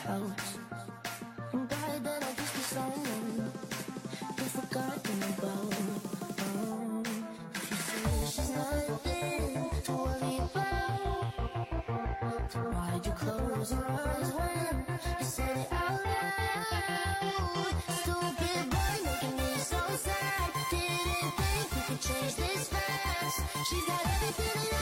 house. And by then I guess the someone you've forgotten about. If you say she's nothing to worry about, then why'd you close your eyes when you said it out loud? Stupid boy making me so sad. Didn't think we could change this fast. She's got everything